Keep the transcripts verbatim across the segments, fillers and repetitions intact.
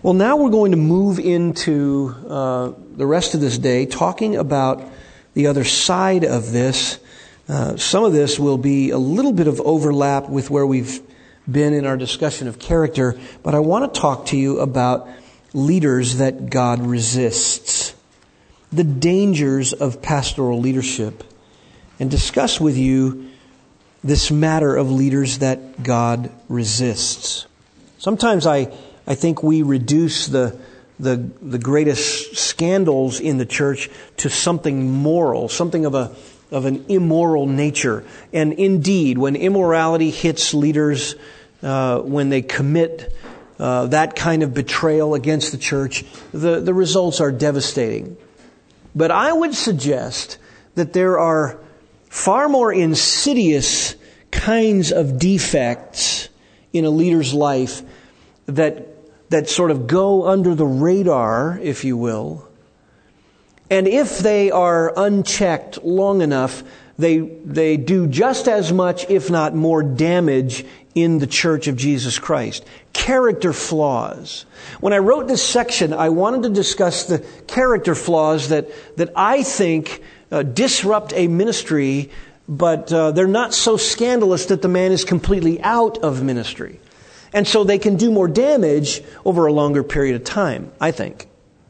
Well, now we're going to move into uh, the rest of this day talking about the other side of this. Uh, some of this will be a little bit of overlap with where we've been in our discussion of character, but I want to talk to you about leaders that God resists, the dangers of pastoral leadership, and discuss with you this matter of leaders that God resists. Sometimes I I think we reduce the, the the greatest scandals in the church to something moral, something of a of an immoral nature. And indeed, when immorality hits leaders, uh, when they commit uh, that kind of betrayal against the church, the, the results are devastating. But I would suggest that there are far more insidious kinds of defects in a leader's life that that sort of go under the radar, if you will. And if they are unchecked long enough, they they do just as much, if not more, damage in the Church of Jesus Christ. Character flaws. When I wrote this section, I wanted to discuss the character flaws that, that I think uh, disrupt a ministry, but uh, they're not so scandalous that the man is completely out of ministry. And so they can do more damage over a longer period of time, I think.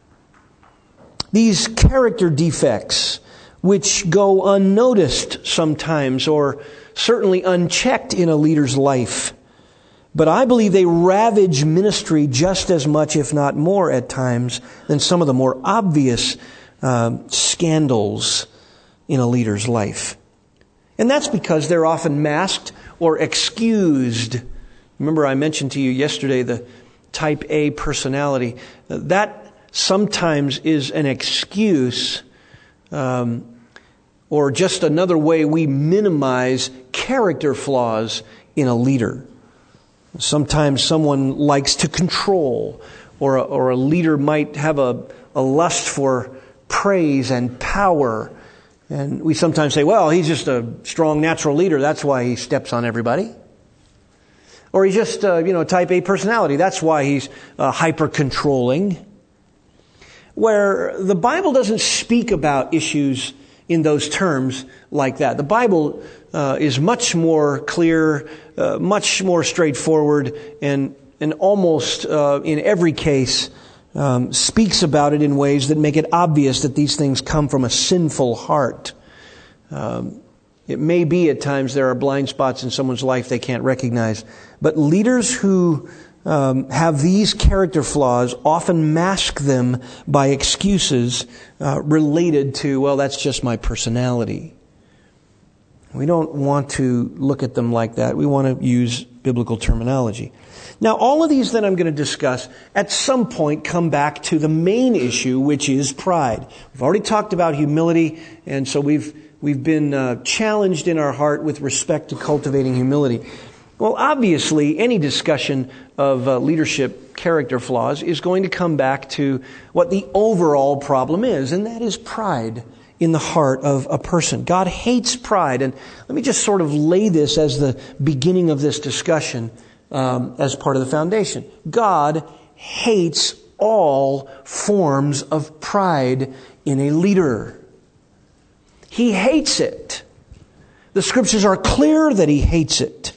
These character defects, which go unnoticed sometimes, or certainly unchecked in a leader's life, but I believe they ravage ministry just as much, if not more at times, than some of the more obvious uh, scandals in a leader's life. And that's because they're often masked or excused. Remember, I mentioned to you yesterday the type A personality. That sometimes is an excuse um, or just another way we minimize character flaws in a leader. Sometimes someone likes to control, or a, or a leader might have a, a lust for praise and power. And we sometimes say, well, he's just a strong natural leader. That's why he steps on everybody. Or he's just, uh, you know, type A personality. That's why he's uh, hyper-controlling. Where the Bible doesn't speak about issues in those terms like that. The Bible uh, is much more clear, uh, much more straightforward, and and almost uh, in every case um, speaks about it in ways that make it obvious that these things come from a sinful heart. Um, It may be at times there are blind spots in someone's life they can't recognize. But leaders who um, have these character flaws often mask them by excuses uh, related to, well, that's just my personality. We don't want to look at them like that. We want to use biblical terminology. Now, all of these that I'm going to discuss at some point come back to the main issue, which is pride. We've already talked about humility, and so we've We've been uh, challenged in our heart with respect to cultivating humility. Well, obviously, any discussion of uh, leadership character flaws is going to come back to what the overall problem is, and that is pride in the heart of a person. God hates pride, and let me just sort of lay this as the beginning of this discussion um, as part of the foundation. God hates all forms of pride in a leader. He hates it. The scriptures are clear that he hates it.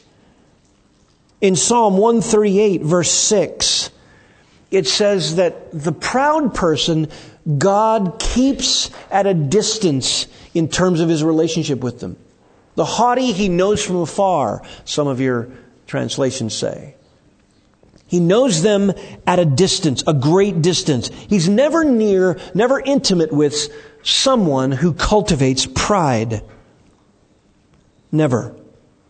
In Psalm one thirty-eight, verse six, it says that the proud person God keeps at a distance in terms of his relationship with them. The haughty he knows from afar, some of your translations say. He knows them at a distance, a great distance. He's never near, never intimate with someone who cultivates pride. Never.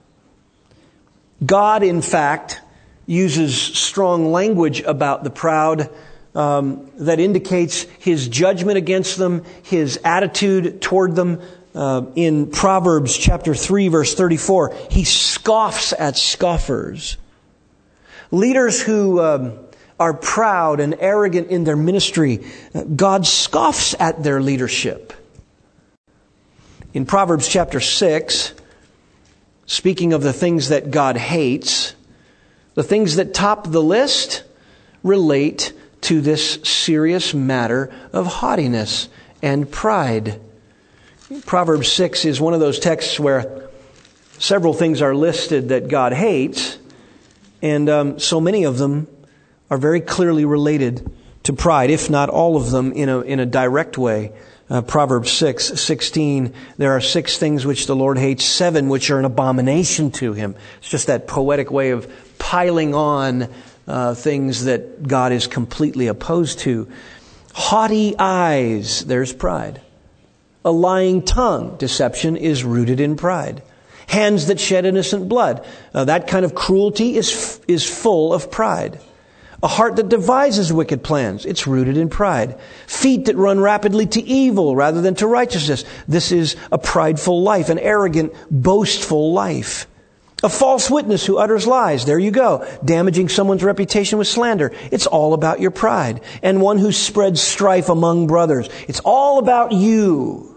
God, in fact, uses strong language about the proud um, that indicates his judgment against them, his attitude toward them. Uh, in Proverbs chapter three, verse thirty-four, he scoffs at scoffers. Leaders who um, are proud and arrogant in their ministry, God scoffs at their leadership. In Proverbs chapter six, speaking of the things that God hates, the things that top the list relate to this serious matter of haughtiness and pride. Proverbs six is one of those texts where several things are listed that God hates, and um, so many of them are very clearly related to pride, if not all of them in a in a direct way. Uh, Proverbs six sixteen, there are six things which the Lord hates, seven which are an abomination to Him. It's just that poetic way of piling on uh, things that God is completely opposed to. Haughty eyes, there's pride. A lying tongue, deception, is rooted in pride. Hands that shed innocent blood, uh, that kind of cruelty is is full of pride. A heart that devises wicked plans, it's rooted in pride. Feet that run rapidly to evil rather than to righteousness, this is a prideful life, an arrogant, boastful life. A false witness who utters lies, there you go, damaging someone's reputation with slander. It's all about your pride. And one who spreads strife among brothers, it's all about you.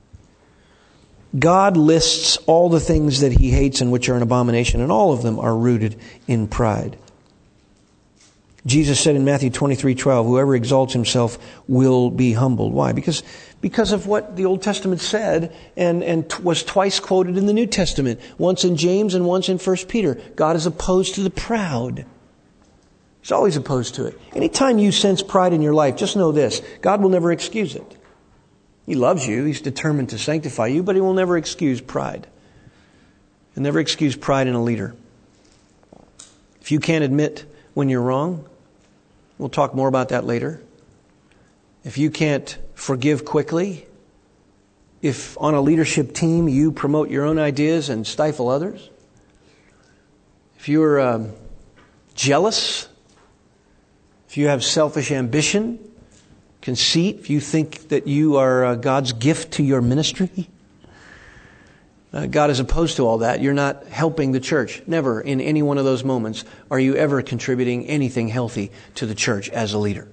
God lists all the things that He hates and which are an abomination, and all of them are rooted in pride. Jesus said in Matthew twenty-three twelve, whoever exalts himself will be humbled. Why? Because because of what the Old Testament said and, and t- was twice quoted in the New Testament. Once in James and once in First Peter. God is opposed to the proud. He's always opposed to it. Anytime you sense pride in your life, just know this. God will never excuse it. He loves you. He's determined to sanctify you, but He will never excuse pride. He'll never excuse pride in a leader. If you can't admit when you're wrong, we'll talk more about that later. If you can't forgive quickly, if on a leadership team you promote your own ideas and stifle others, if you're um, jealous, if you have selfish ambition, conceit, if you think that you are uh, God's gift to your ministry, uh, God is opposed to all that. You're not helping the church. Never in any one of those moments are you ever contributing anything healthy to the church as a leader.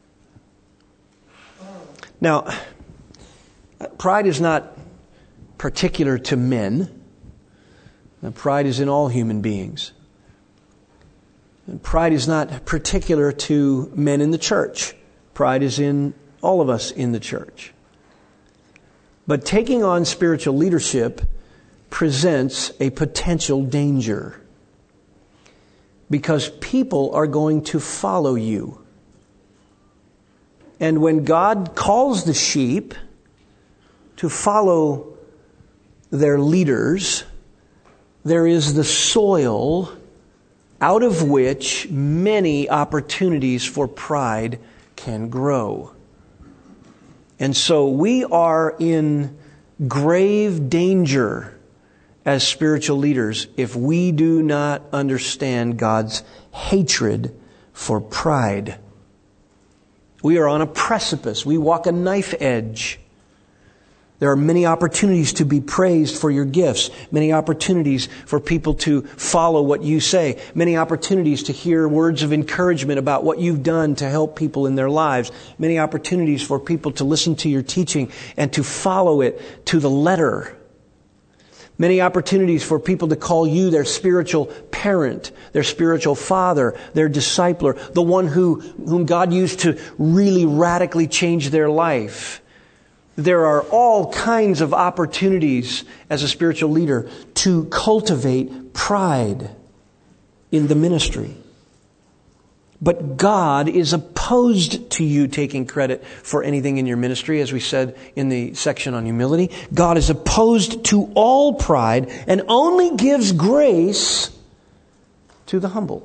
Now, pride is not particular to men. Now, pride is in all human beings. And pride is not particular to men in the church. Pride is in all of us in the church. But taking on spiritual leadership presents a potential danger, because people are going to follow you. And when God calls the sheep to follow their leaders, there is the soil out of which many opportunities for pride can grow. And so we are in grave danger as spiritual leaders if we do not understand God's hatred for pride. We are on a precipice. We walk a knife edge. There are many opportunities to be praised for your gifts, many opportunities for people to follow what you say, many opportunities to hear words of encouragement about what you've done to help people in their lives, many opportunities for people to listen to your teaching and to follow it to the letter. Many opportunities for people to call you their spiritual parent, their spiritual father, their discipler, the one who whom God used to really radically change their life. There are all kinds of opportunities as a spiritual leader to cultivate pride in the ministry. But God is opposed to you taking credit for anything in your ministry, as we said in the section on humility. God is opposed to all pride and only gives grace to the humble.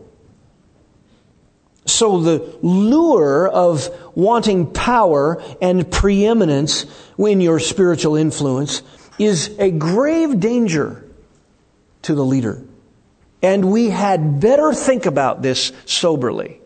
So the lure of wanting power and preeminence in your spiritual influence is a grave danger to the leader. And we had better think about this soberly.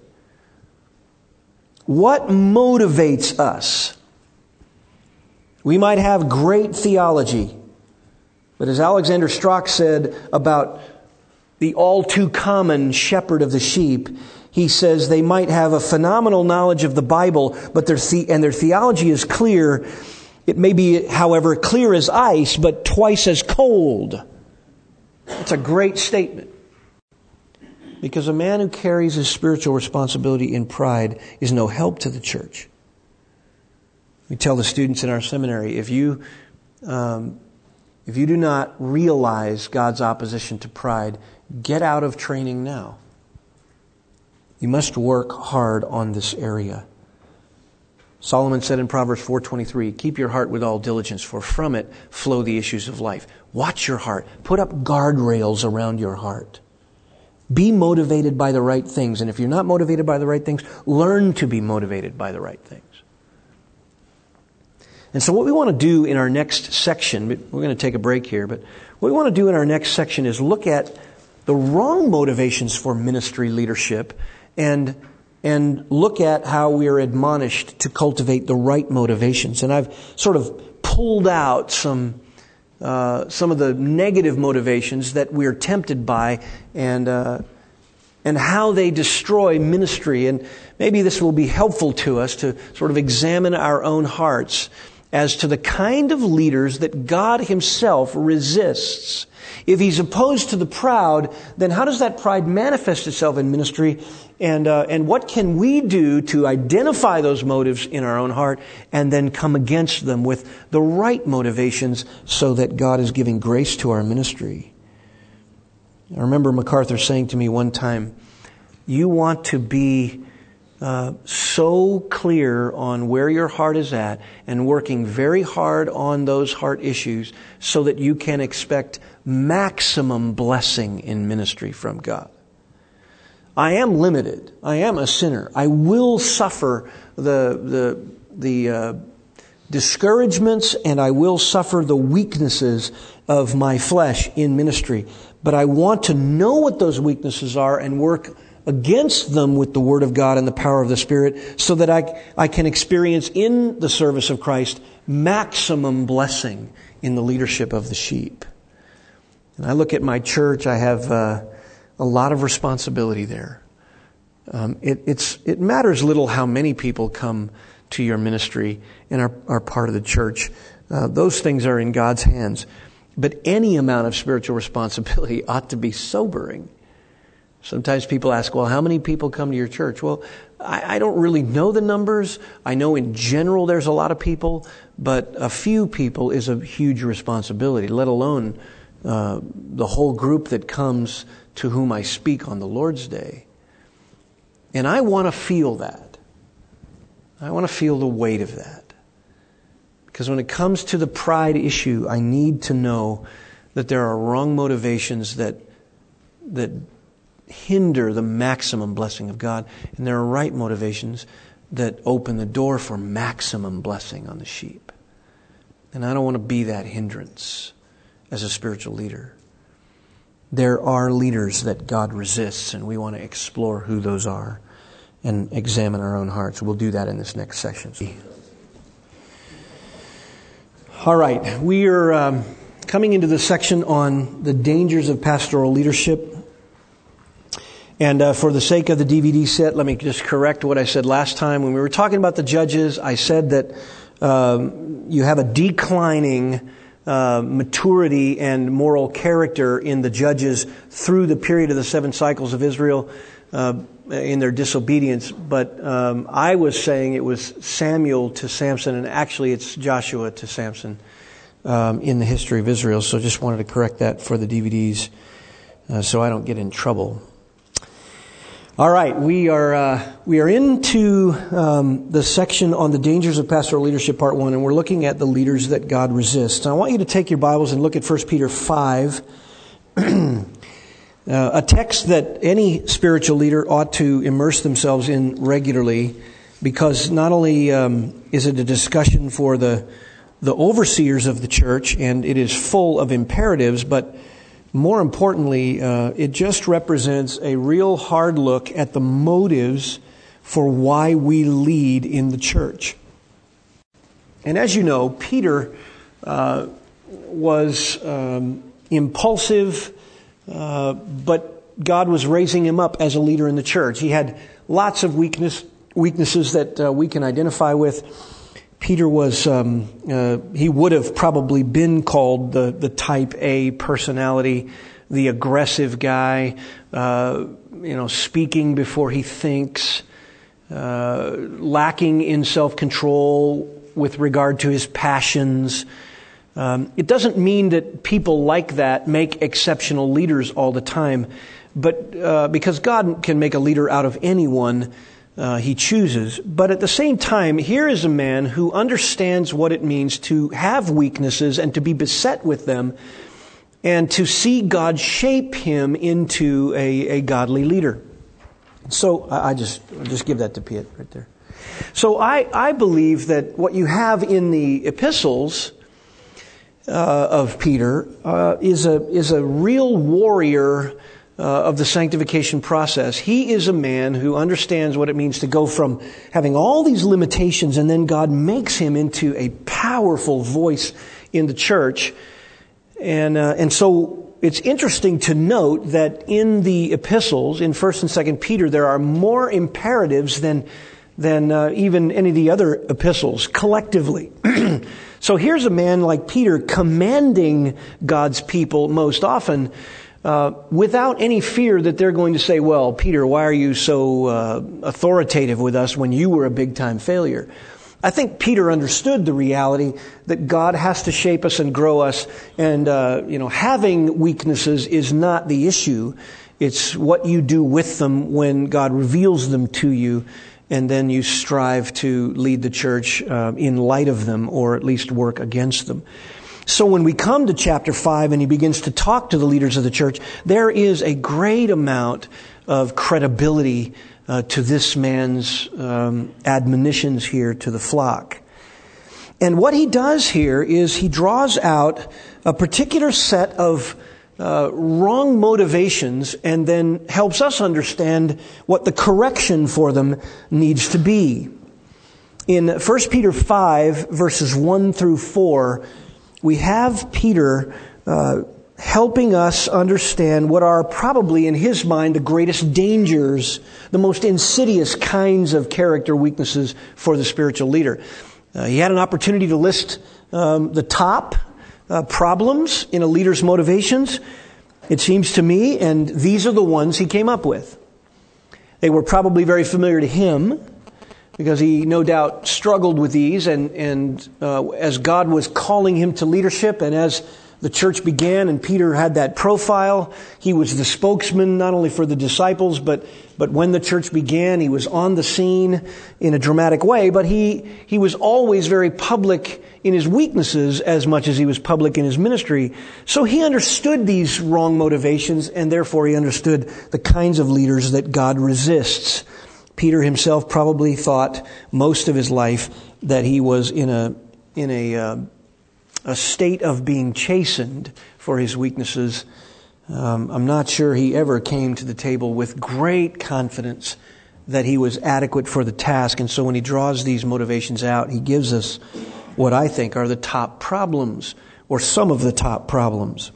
What motivates us? We might have great theology, but as Alexander Strauch said about the all too common shepherd of the sheep, he says they might have a phenomenal knowledge of the Bible, but their the- and their theology is clear. It may be, however, clear as ice, but twice as cold. It's a great statement. Because a man who carries his spiritual responsibility in pride is no help to the church. We tell the students in our seminary, if you um, if you do not realize God's opposition to pride, get out of training now. You must work hard on this area. Solomon said in Proverbs four twenty-three, keep your heart with all diligence, for from it flow the issues of life. Watch your heart. Put up guardrails around your heart. Be motivated by the right things. And if you're not motivated by the right things, learn to be motivated by the right things. And so what we want to do in our next section, we're going to take a break here, but what we want to do in our next section is look at the wrong motivations for ministry leadership and and look at how we are admonished to cultivate the right motivations. And I've sort of pulled out some uh, some of the negative motivations that we are tempted by and uh, and how they destroy ministry. And maybe this will be helpful to us to sort of examine our own hearts as to the kind of leaders that God Himself resists. If He's opposed to the proud, then how does that pride manifest itself in ministry? And uh, and what can we do to identify those motives in our own heart and then come against them with the right motivations so that God is giving grace to our ministry? I remember MacArthur saying to me one time, you want to be Uh, so clear on where your heart is at and working very hard on those heart issues so that you can expect maximum blessing in ministry from God. I am limited. I am a sinner. I will suffer the the the uh, discouragements and I will suffer the weaknesses of my flesh in ministry. But I want to know what those weaknesses are and work against them with the Word of God and the power of the Spirit so that I, I can experience in the service of Christ maximum blessing in the leadership of the sheep. And I look at my church, I have uh, a lot of responsibility there. Um, it, it's, it matters little how many people come to your ministry and are, are part of the church. Uh, those things are in God's hands. But any amount of spiritual responsibility ought to be sobering. Sometimes people ask, well, how many people come to your church? Well, I, I don't really know the numbers. I know in general there's a lot of people, but a few people is a huge responsibility, let alone uh, the whole group that comes to whom I speak on the Lord's Day. And I want to feel that. I want to feel the weight of that. Because when it comes to the pride issue, I need to know that there are wrong motivations that that hinder the maximum blessing of God, and there are right motivations that open the door for maximum blessing on the sheep. And I don't want to be that hindrance as a spiritual leader. There are leaders that God resists, and we want to explore who those are and examine our own hearts. We'll do that in this next session. All right, we are um, coming into the section on the dangers of pastoral leadership. And uh, for the sake of the D V D set, let me just correct what I said last time. When we were talking about the judges, I said that um, you have a declining uh, maturity and moral character in the judges through the period of the seven cycles of Israel uh, in their disobedience. But um, I was saying it was Samuel to Samson, and actually it's Joshua to Samson um, in the history of Israel. So just wanted to correct that for the D V Ds uh, so I don't get in trouble. All right, we are uh, we are into um, the section on the dangers of pastoral leadership, part one, and we're looking at the leaders that God resists. And I want you to take your Bibles and look at First Peter five, uh, a text that any spiritual leader ought to immerse themselves in regularly, because not only um, is it a discussion for the the overseers of the church, and it is full of imperatives, but more importantly, uh, it just represents a real hard look at the motives for why we lead in the church. And as you know, Peter uh, was um, impulsive, uh, but God was raising him up as a leader in the church. He had lots of weakness, weaknesses that uh, we can identify with. Peter was, um, uh, he would have probably been called the, the type A personality. the aggressive guy, uh, you know, speaking before he thinks, uh, lacking in self-control with regard to his passions. Um, it doesn't mean that people like that make exceptional leaders all the time, but uh, because God can make a leader out of anyone uh, he chooses. But at the same time, here is a man who understands what it means to have weaknesses and to be beset with them, and to see God shape him into a, a godly leader. So I, I just I'll just give that to Piet right there. So I, I believe that what you have in the epistles uh, of Peter uh, is a is a real warrior uh, of the sanctification process. He is a man who understands what it means to go from having all these limitations, and then God makes him into a powerful voice in the church. And uh, and so it's interesting to note that in the epistles, in First and Second Peter, there are more imperatives than than uh, even any of the other epistles collectively. So here's a man like Peter commanding God's people most often uh, without any fear that they're going to say, well, Peter, why are you so uh, authoritative with us when you were a big-time failure? I think Peter understood the reality that God has to shape us and grow us, and uh, you know, having weaknesses is not the issue. It's what you do with them when God reveals them to you, and then you strive to lead the church uh, in light of them, or at least work against them. So when we come to chapter five and he begins to talk to the leaders of the church, there is a great amount of credibility uh, to this man's um, admonitions here to the flock. And what he does here is he draws out a particular set of Uh, wrong motivations, and then helps us understand what the correction for them needs to be. In First Peter five, verses one through four, we have Peter uh, helping us understand what are probably, in his mind, the greatest dangers, the most insidious kinds of character weaknesses for the spiritual leader. Uh, he had an opportunity to list um, the top Uh, problems in a leader's motivations, it seems to me, and these are the ones he came up with. They were probably very familiar to him, because he no doubt struggled with these, and, and uh, as God was calling him to leadership, and as the church began, and Peter had that profile, he was the spokesman not only for the disciples, but but when the church began, he was on the scene in a dramatic way, but he he was always very public in his weaknesses as much as he was public in his ministry. So he understood these wrong motivations, and therefore he understood the kinds of leaders that God resists. Peter himself probably thought most of his life that he was in a in a uh, a state of being chastened for his weaknesses. Um, I'm not sure he ever came to the table with great confidence that he was adequate for the task. And so when he draws these motivations out, he gives us what I think are the top problems, or some of the top problems.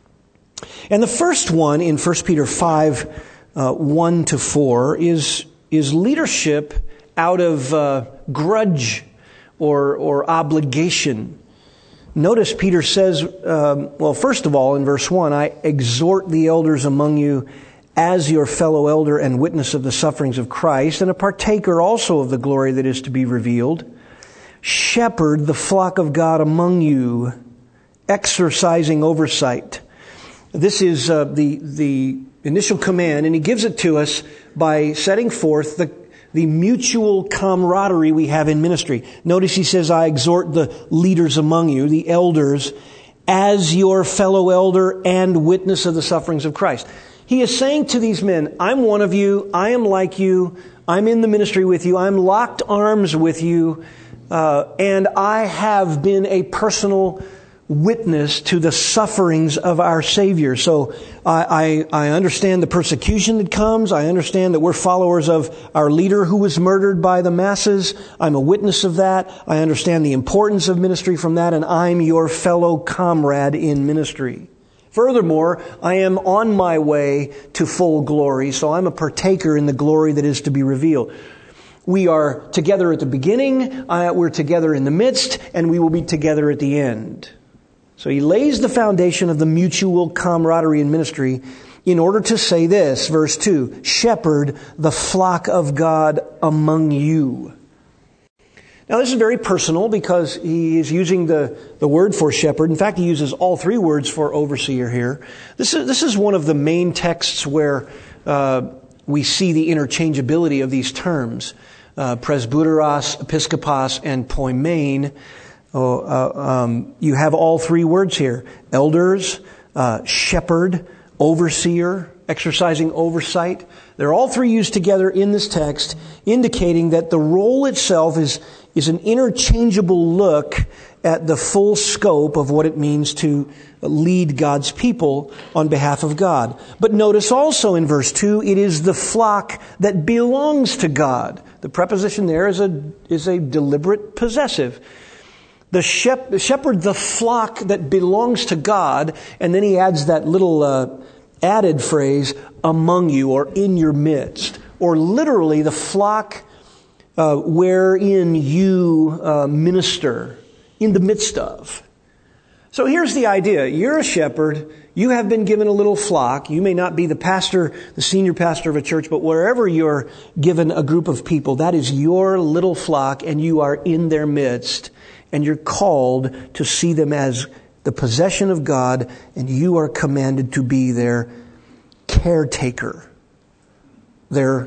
And the first one in First Peter five, uh, one to four is, is leadership out of uh, grudge or, or obligation. Notice Peter says, um, well, first of all, in verse one, I exhort the elders among you as your fellow elder and witness of the sufferings of Christ, and a partaker also of the glory that is to be revealed. Shepherd the flock of God among you, exercising oversight. This is uh, the the initial command, and he gives it to us by setting forth the the mutual camaraderie we have in ministry. Notice he says, I exhort the leaders among you, the elders, as your fellow elder and witness of the sufferings of Christ. He is saying to these men, I'm one of you, I am like you, I'm in the ministry with you, I'm locked arms with you, uh, and I have been a personal witness to the sufferings of our Savior. So I, I, I understand the persecution that comes. I understand that we're followers of our leader who was murdered by the masses. I'm a witness of that. I understand the importance of ministry from that, and I'm your fellow comrade in ministry. Furthermore, I am on my way to full glory, so I'm a partaker in the glory that is to be revealed. We are together at the beginning, uh, we're together in the midst, and we will be together at the end. So he lays the foundation of the mutual camaraderie in ministry in order to say this, verse two, shepherd the flock of God among you. Now this is very personal because he is using the, the word for shepherd. In fact, he uses all three words for overseer here. This is, this is one of the main texts where uh, we see the interchangeability of these terms. Uh, presbyteros, episkopos, and poimen. Oh, uh, um, you have all three words here. Elders, uh, shepherd, overseer, exercising oversight. They're all three used together in this text, indicating that the role itself is, is an interchangeable look at the full scope of what it means to lead God's people on behalf of God. But notice also in verse two, it is the flock that belongs to God. The preposition there is a, is a deliberate possessive. The shepherd, the flock that belongs to God, and then he adds that little uh, added phrase, among you or in your midst, or literally the flock uh, wherein you uh, minister, in the midst of. So here's the idea. You're a shepherd. You have been given a little flock. You may not be the pastor, the senior pastor of a church, but wherever you're given a group of people, that is your little flock, and you are in their midst. And you're called to see them as the possession of God, and you are commanded to be their caretaker, their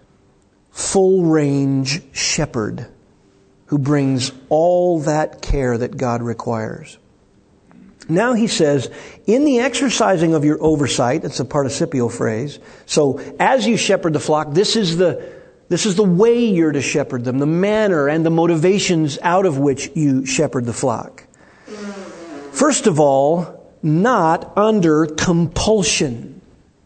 full-range shepherd who brings all that care that God requires. Now he says, in the exercising of your oversight, it's a participial phrase, so as you shepherd the flock, this is the This is the way you're to shepherd them, the manner and the motivations out of which you shepherd the flock. First of all, not under compulsion.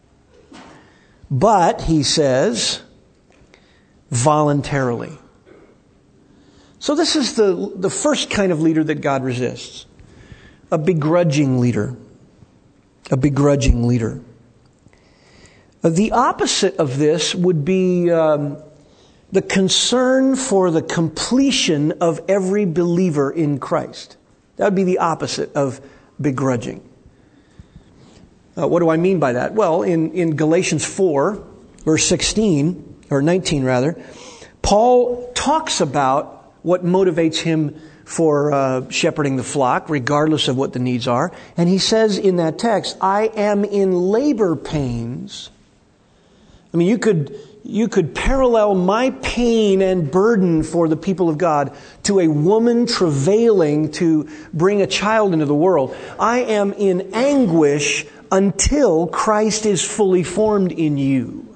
But, he says, voluntarily. So this is the, the first kind of leader that God resists. A begrudging leader. A begrudging leader. The opposite of this would be um, the concern for the completion of every believer in Christ. That would be the opposite of begrudging. Uh, what do I mean by that? Well, in, in Galatians four, verse sixteen, or nineteen rather, Paul talks about what motivates him for uh, shepherding the flock, regardless of what the needs are. And he says in that text, I am in labor pains. I mean, you could you could parallel my pain and burden for the people of God to a woman travailing to bring a child into the world. I am in anguish until Christ is fully formed in you.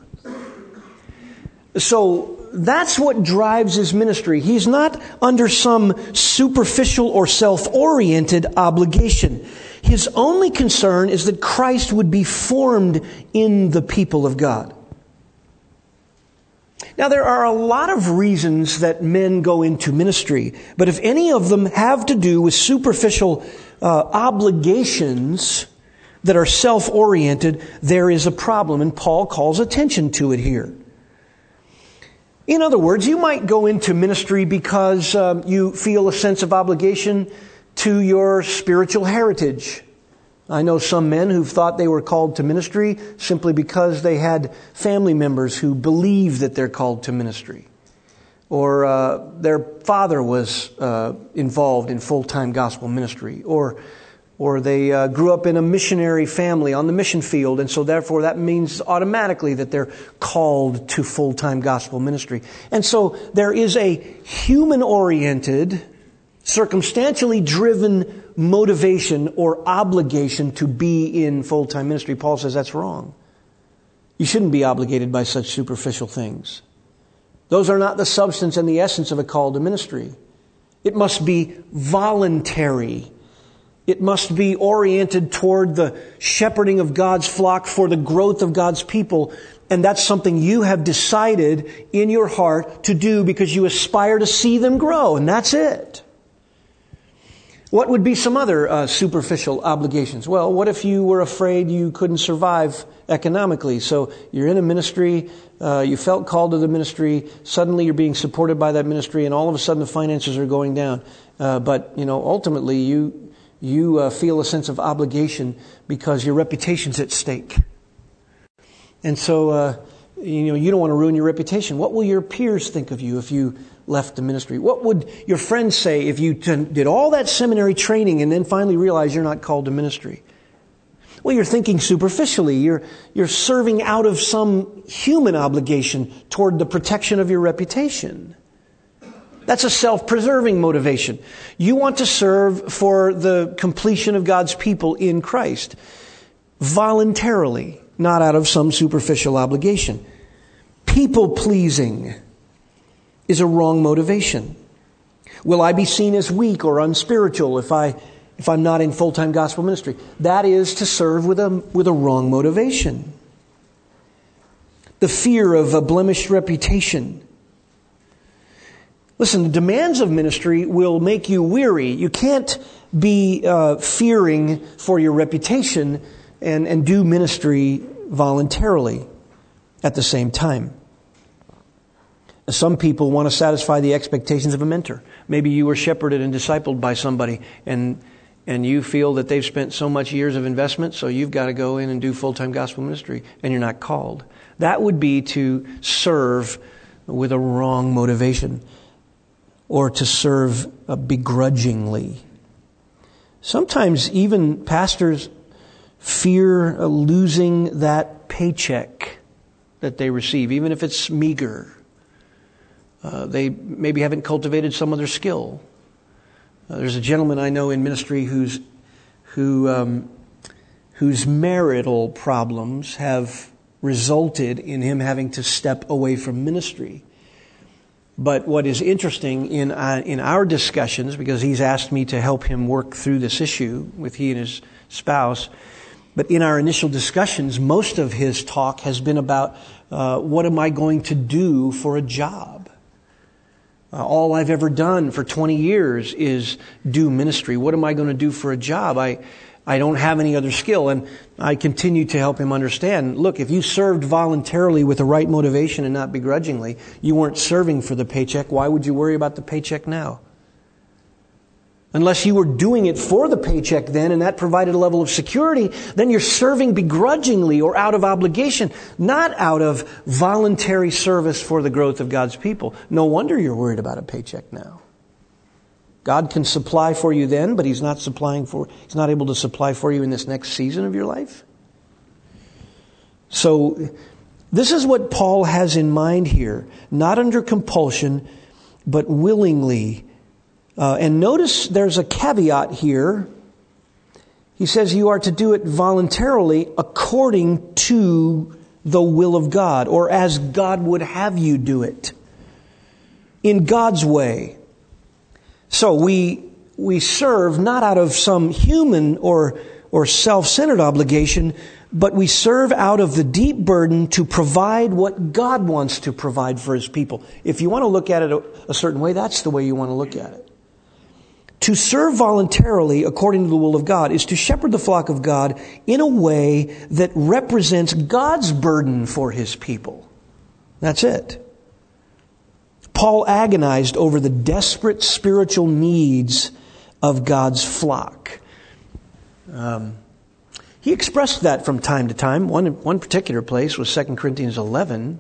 So that's what drives his ministry. He's not under some superficial or self-oriented obligation. His only concern is that Christ would be formed in the people of God. Now, there are a lot of reasons that men go into ministry, but if any of them have to do with superficial uh, obligations that are self-oriented, there is a problem, and Paul calls attention to it here. In other words, you might go into ministry because um, you feel a sense of obligation to your spiritual heritage. I know some men who've thought they were called to ministry simply because they had family members who believe that they're called to ministry. Or uh, their father was uh, involved in full-time gospel ministry. Or or they uh, grew up in a missionary family on the mission field, and so therefore that means automatically that they're called to full-time gospel ministry. And so there is a human-oriented, circumstantially driven motivation or obligation to be in full-time ministry. Paul says that's wrong. You shouldn't be obligated by such superficial things. Those are not the substance and the essence of a call to ministry. It must be voluntary. It must be oriented toward the shepherding of God's flock for the growth of God's people. And that's something you have decided in your heart to do because you aspire to see them grow. And that's it. What would be some other uh, superficial obligations? Well, what if you were afraid you couldn't survive economically? So you're in a ministry, uh, you felt called to the ministry, suddenly you're being supported by that ministry, and all of a sudden the finances are going down. Uh, but, you know, ultimately you you uh, feel a sense of obligation because your reputation's at stake. And so, uh, you know, you don't want to ruin your reputation. What will your peers think of you if you left the ministry? What would your friends say if you t- did all that seminary training and then finally realize you're not called to ministry? Well, you're thinking superficially. You're, you're serving out of some human obligation toward the protection of your reputation. That's a self-preserving motivation. You want to serve for the completion of God's people in Christ. Voluntarily, not out of some superficial obligation. People-pleasing is a wrong motivation. Will I be seen as weak or unspiritual if I if I'm not in full-time gospel ministry? That is to serve with a with a wrong motivation. The fear of a blemished reputation. Listen, the demands of ministry will make you weary. You can't be uh, fearing for your reputation and, and do ministry voluntarily at the same time. Some people want to satisfy the expectations of a mentor. Maybe you were shepherded and discipled by somebody, and and you feel that they've spent so much years of investment, so you've got to go in and do full-time gospel ministry, and you're not called. That would be to serve with a wrong motivation, or to serve uh, begrudgingly. Sometimes even pastors fear uh, losing that paycheck that they receive, even if it's meager. Uh, they maybe haven't cultivated some other skill. Uh, there's a gentleman I know in ministry who's who um, whose marital problems have resulted in him having to step away from ministry. But what is interesting in uh, in our discussions, because he's asked me to help him work through this issue with he and his spouse, but in our initial discussions, most of his talk has been about uh, what am I going to do for a job? Uh, all I've ever done for twenty years is do ministry. What am I going to do for a job? I I don't have any other skill. And I continue to help him understand, look, if you served voluntarily with the right motivation and not begrudgingly, you weren't serving for the paycheck. Why would you worry about the paycheck now? Unless you were doing it for the paycheck then, and that provided a level of security, then you're serving begrudgingly or out of obligation, not out of voluntary service for the growth of God's people. No wonder you're worried about a paycheck now. God can supply for you then, but He's not supplying for, He's not able to supply for you in this next season of your life. So, this is what Paul has in mind here. Not under compulsion, but willingly. Uh, and notice there's a caveat here. He says you are to do it voluntarily according to the will of God, or as God would have you do it. In God's way. So we we serve not out of some human or or self-centered obligation, but we serve out of the deep burden to provide what God wants to provide for His people. If you want to look at it a, a certain way, that's the way you want to look at it. To serve voluntarily according to the will of God is to shepherd the flock of God in a way that represents God's burden for His people. That's it. Paul agonized over the desperate spiritual needs of God's flock. Um, he expressed that from time to time. One one particular place was Second Corinthians eleven.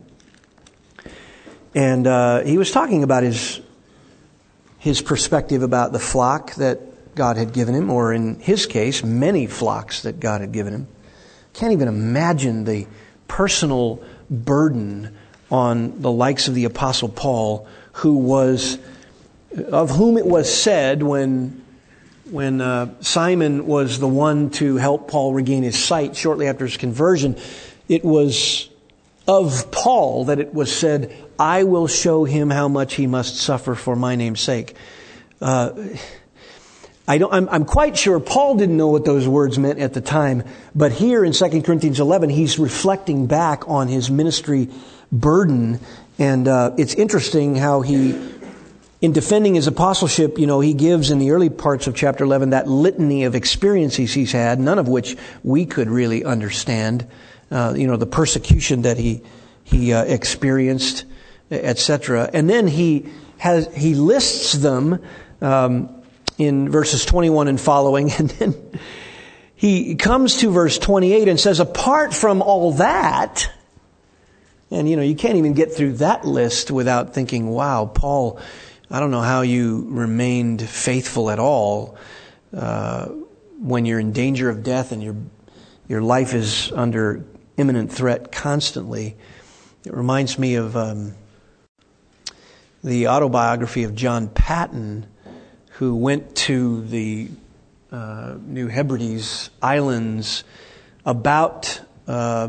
And uh, he was talking about his his perspective about the flock that God had given him, or in his case, many flocks that God had given him. Can't even imagine the personal burden on the likes of the Apostle Paul, who was, of whom it was said when when uh, Simon was the one to help Paul regain his sight shortly after his conversion, it was of Paul that it was said, I will show him how much he must suffer for my name's sake. Uh, I don't, I'm, I'm quite sure Paul didn't know what those words meant at the time, but here in Second Corinthians eleven, he's reflecting back on his ministry burden, and uh, it's interesting how he, in defending his apostleship, you know, he gives in the early parts of chapter eleven that litany of experiences he's had, none of which we could really understand. Uh, you know, the persecution that he he uh, experienced, et cetera. And then he has he lists them um, in verses twenty-one and following. And then he comes to verse twenty-eight and says, apart from all that, and you know, you can't even get through that list without thinking, wow, Paul, I don't know how you remained faithful at all uh, when you're in danger of death and your your life is under imminent threat constantly. It reminds me of um, the autobiography of John Patton, who went to the uh, New Hebrides Islands about uh,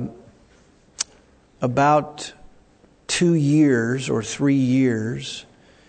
about two years or three years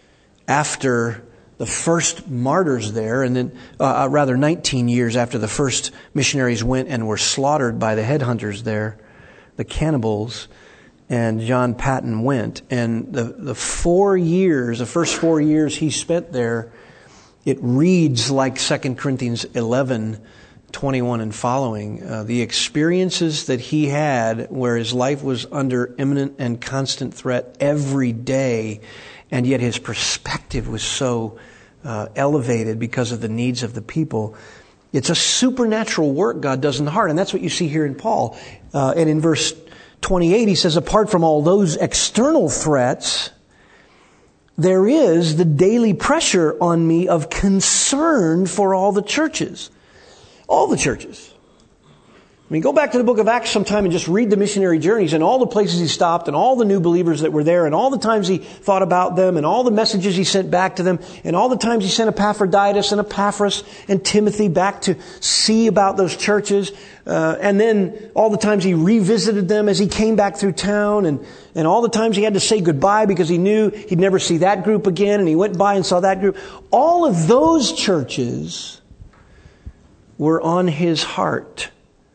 after the first martyrs there, and then uh, rather nineteen years after the first missionaries went and were slaughtered by the headhunters there, the cannibals. And John Patton went, and the the four years, the first four years he spent there, it reads like Second Corinthians eleven, twenty-one and following. Uh, the experiences that he had where his life was under imminent and constant threat every day, and yet his perspective was so uh, elevated because of the needs of the people. It's a supernatural work God does in the heart, and that's what you see here in Paul. Uh, and in verse twenty-eight, he says, apart from all those external threats, there is the daily pressure on me of concern for all the churches. All the churches. I mean, go back to the book of Acts sometime and just read the missionary journeys and all the places he stopped and all the new believers that were there and all the times he thought about them and all the messages he sent back to them and all the times he sent Epaphroditus and Epaphras and Timothy back to see about those churches. Uh, and then all the times he revisited them as he came back through town, and, and all the times he had to say goodbye because he knew he'd never see that group again, and he went by and saw that group. All of those churches were on his heart.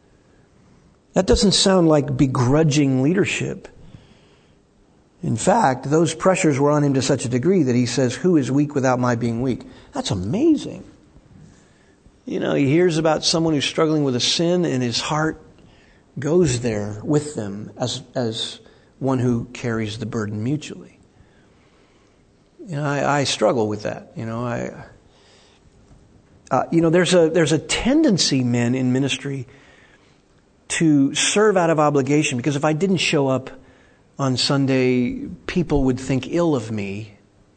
That doesn't sound like begrudging leadership. In fact, those pressures were on him to such a degree that he says, who is weak without my being weak? That's amazing. You know, he hears about someone who's struggling with a sin and his heart goes there with them as as one who carries the burden mutually. You know, I, I struggle with that. You know, I, uh, you know, there's a there's a tendency, men, in ministry to serve out of obligation, because if I didn't show up on Sunday, people would think ill of me.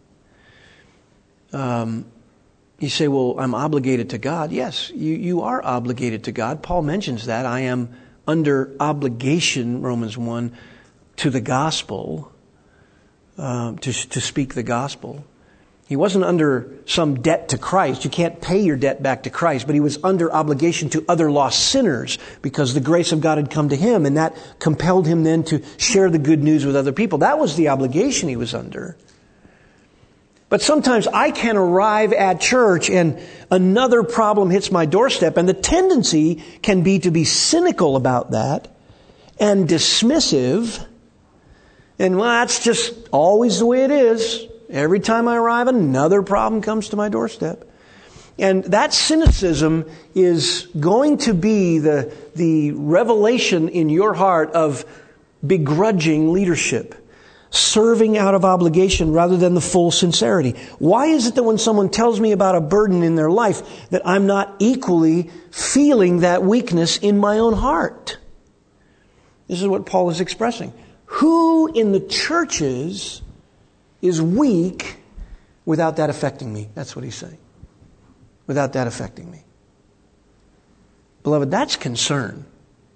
Um, you say, well, I'm obligated to God. Yes, you, you are obligated to God. Paul mentions that. I am under obligation, Romans one, to the gospel, uh, to, to speak the gospel. He wasn't under some debt to Christ. You can't pay your debt back to Christ, but he was under obligation to other lost sinners because the grace of God had come to him, and that compelled him then to share the good news with other people. That was the obligation he was under. But sometimes I can arrive at church and another problem hits my doorstep, and the tendency can be to be cynical about that and dismissive. And well, that's just always the way it is. Every time I arrive, another problem comes to my doorstep. And that cynicism is going to be the, the revelation in your heart of begrudging leadership, serving out of obligation rather than the full sincerity. Why is it that when someone tells me about a burden in their life that I'm not equally feeling that weakness in my own heart? This is what Paul is expressing. Who in the churches is weak without that affecting me? That's what he's saying. Without that affecting me. Beloved, that's concern.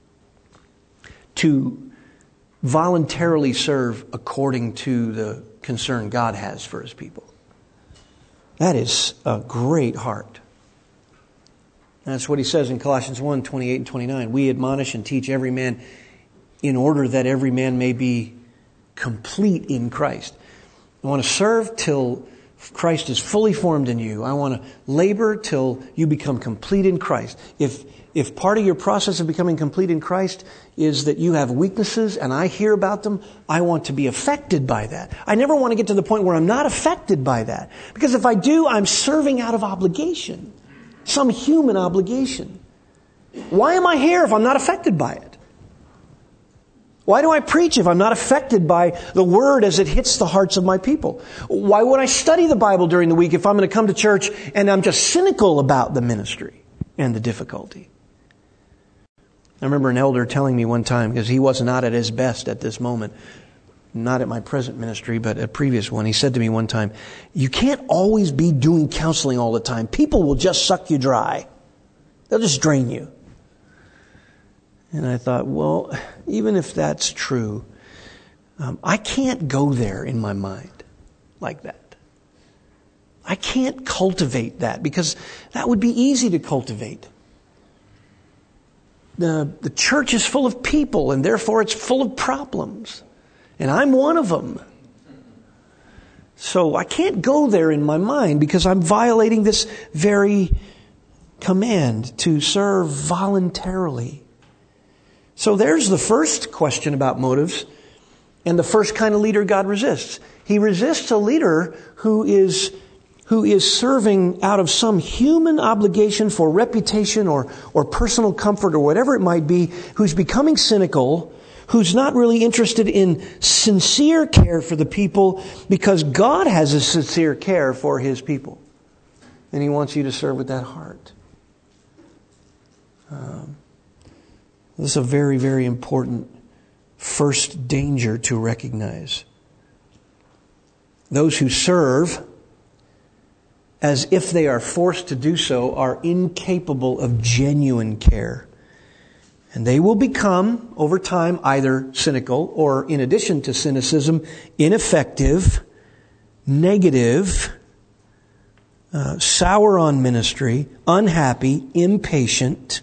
To voluntarily serve according to the concern God has for his people. That is a great heart. That's what he says in Colossians one, twenty-eight and twenty-nine. We admonish and teach every man in order that every man may be complete in Christ. I want to serve till Christ is fully formed in you. I want to labor till you become complete in Christ. If if part of your process of becoming complete in Christ is that you have weaknesses and I hear about them, I want to be affected by that. I never want to get to the point where I'm not affected by that. Because if I do, I'm serving out of obligation. Some human obligation. Why am I here if I'm not affected by it? Why do I preach if I'm not affected by the Word as it hits the hearts of my people? Why would I study the Bible during the week if I'm going to come to church and I'm just cynical about the ministry and the difficulty? I remember an elder telling me one time, because he was not at his best at this moment, not at my present ministry, but a previous one. He said to me one time, you can't always be doing counseling all the time. People will just suck you dry. They'll just drain you. And I thought, well, even if that's true, um, I can't go there in my mind like that. I can't cultivate that, because that would be easy to cultivate. The, the church is full of people, and therefore it's full of problems. And I'm one of them. So I can't go there in my mind, because I'm violating this very command to serve voluntarily. So there's the first question about motives, and the first kind of leader God resists. He resists a leader who is who is serving out of some human obligation for reputation or or personal comfort or whatever it might be, who's becoming cynical, who's not really interested in sincere care for the people, because God has a sincere care for His people. And He wants you to serve with that heart. Um, This is a very, very important first danger to recognize. Those who serve as if they are forced to do so are incapable of genuine care. And they will become, over time, either cynical or, in addition to cynicism, ineffective, negative, uh, sour on ministry, unhappy, impatient.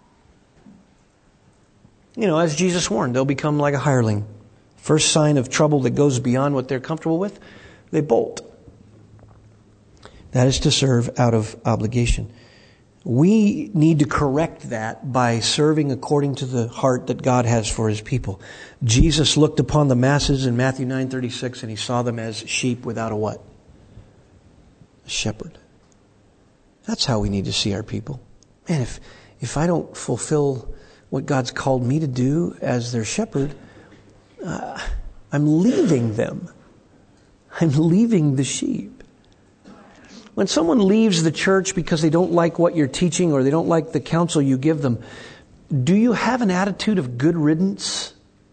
You know, as Jesus warned, they'll become like a hireling. First sign of trouble that goes beyond what they're comfortable with, they bolt. That is to serve out of obligation. We need to correct that by serving according to the heart that God has for His people. Jesus looked upon the masses in Matthew nine thirty-six, and He saw them as sheep without a what? A shepherd. That's how we need to see our people. Man, if, if I don't fulfill what God's called me to do as their shepherd, uh, I'm leaving them. I'm leaving the sheep. When someone leaves the church because they don't like what you're teaching or they don't like the counsel you give them, do you have an attitude of good riddance?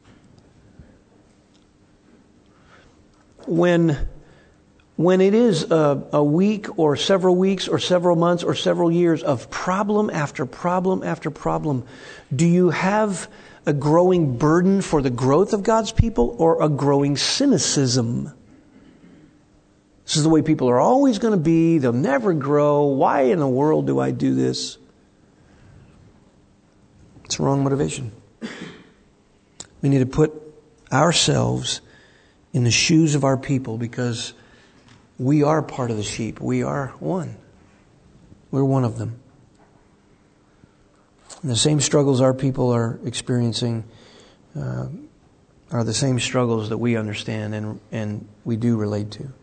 When When it is a, a week or several weeks or several months or several years of problem after problem after problem, do you have a growing burden for the growth of God's people or a growing cynicism? This is the way people are always going to be. They'll never grow. Why in the world do I do this? It's the wrong motivation. We need to put ourselves in the shoes of our people, because we are part of the sheep. We are one. We're one of them. And the same struggles our people are experiencing uh, are the same struggles that we understand and, and we do relate to.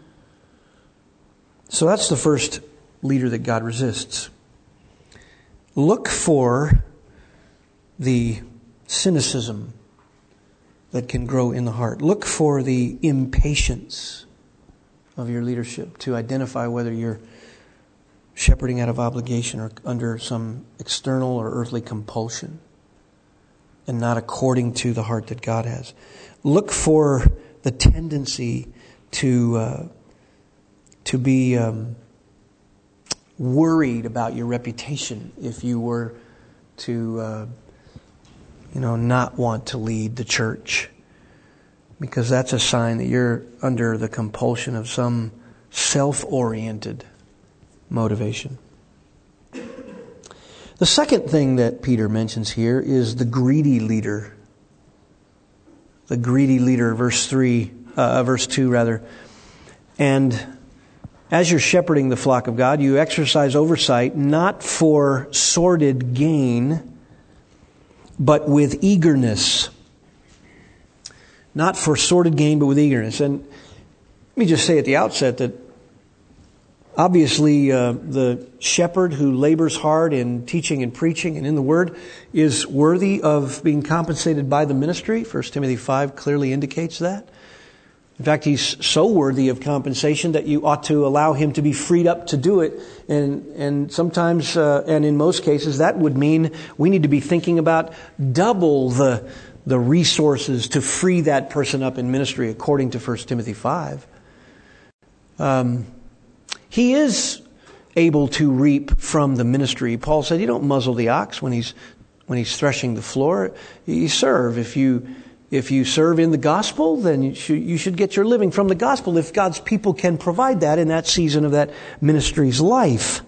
So that's the first leader that God resists. Look for the cynicism that can grow in the heart. Look for the impatience of your leadership to identify whether you're shepherding out of obligation or under some external or earthly compulsion and not according to the heart that God has. Look for the tendency to uh, to be um, worried about your reputation if you were to uh, you know not want to lead the church, because that's a sign that you're under the compulsion of some self-oriented motivation. The second thing that Peter mentions here is the greedy leader. The greedy leader, verse three, uh, verse two rather. And as you're shepherding the flock of God, you exercise oversight not for sordid gain, but with eagerness. Not for sordid gain, but with eagerness. And let me just say at the outset that Obviously, uh, the shepherd who labors hard in teaching and preaching and in the Word is worthy of being compensated by the ministry. First Timothy five clearly indicates that. In fact, he's so worthy of compensation that you ought to allow him to be freed up to do it. And and sometimes, uh, and in most cases, that would mean we need to be thinking about double the the resources to free that person up in ministry, according to First Timothy five. Um, he is able to reap from the ministry. Paul said, "You don't muzzle the ox when he's when he's threshing the floor. You serve. If you if you serve in the gospel, then you should, you should get your living from the gospel. If God's people can provide that in that season of that ministry's life."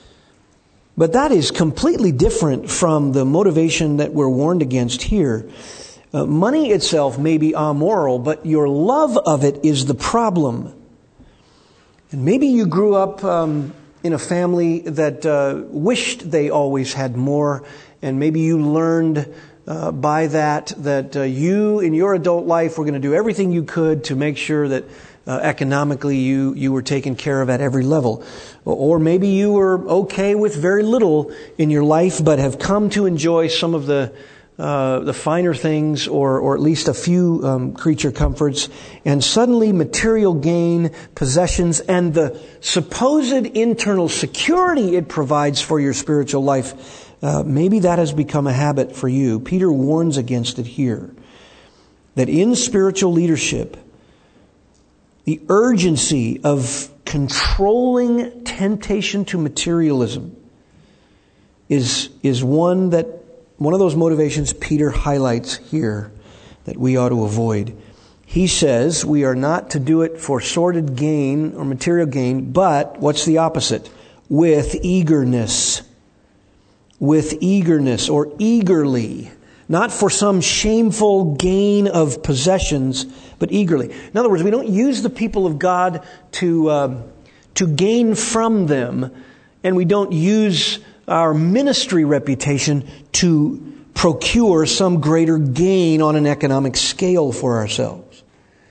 But that is completely different from the motivation that we're warned against here. Uh, money itself may be amoral, but your love of it is the problem. And maybe you grew up um, in a family that uh, wished they always had more, and maybe you learned uh, by that that uh, you, in your adult life, were going to do everything you could to make sure that uh, economically you, you were taken care of at every level. Or maybe you were okay with very little in your life, but have come to enjoy some of the Uh, the finer things, or or at least a few um, creature comforts, and suddenly material gain, possessions, and the supposed internal security it provides for your spiritual life, uh, maybe that has become a habit for you. Peter warns against it here, that in spiritual leadership, the urgency of controlling temptation to materialism is is one that One of those motivations Peter highlights here that we ought to avoid. He says we are not to do it for sordid gain or material gain, but what's the opposite? With eagerness. With eagerness, or eagerly. Not for some shameful gain of possessions, but eagerly. In other words, we don't use the people of God to uh, to gain from them, and we don't use our ministry reputation to procure some greater gain on an economic scale for ourselves.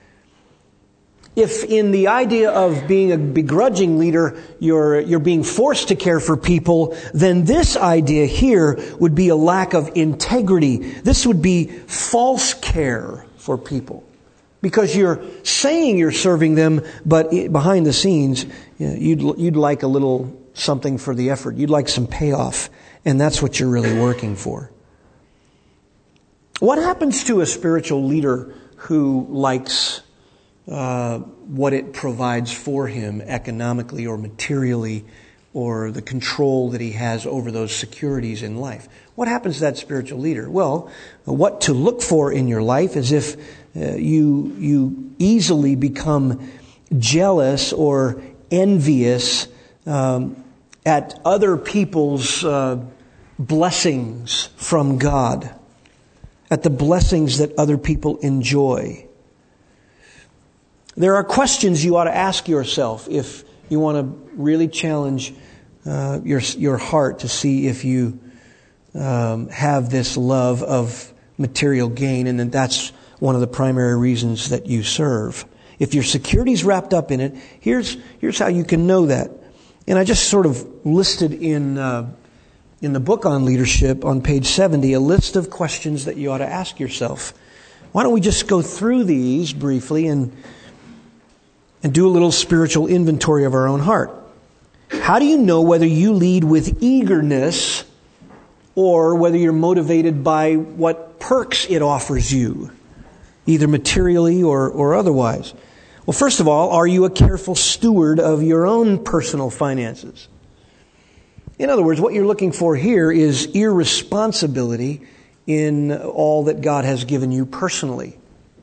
If in the idea of being a begrudging leader, you're, you're being forced to care for people, then this idea here would be a lack of integrity. This would be false care for people. Because you're saying you're serving them, but behind the scenes, you'd, you'd like a little something for the effort. You'd like some payoff, and that's what you're really working for. What happens to a spiritual leader who likes uh, what it provides for him economically or materially, or the control that he has over those securities in life? What happens to that spiritual leader? Well, what to look for in your life is if uh, you you easily become jealous or envious um, at other people's uh, blessings from God, at the blessings that other people enjoy. There are questions you ought to ask yourself if you want to really challenge uh, your your heart to see if you um, have this love of material gain, and that that's one of the primary reasons that you serve. If your security's wrapped up in it, here's here's how you can know that. And I just sort of listed in uh, in the book on leadership on page seventy a list of questions that you ought to ask yourself. Why don't we just go through these briefly and and do a little spiritual inventory of our own heart? How do you know whether you lead with eagerness or whether you're motivated by what perks it offers you, either materially or, or otherwise? Well, first of all, are you a careful steward of your own personal finances? In other words, what you're looking for here is irresponsibility in all that God has given you personally.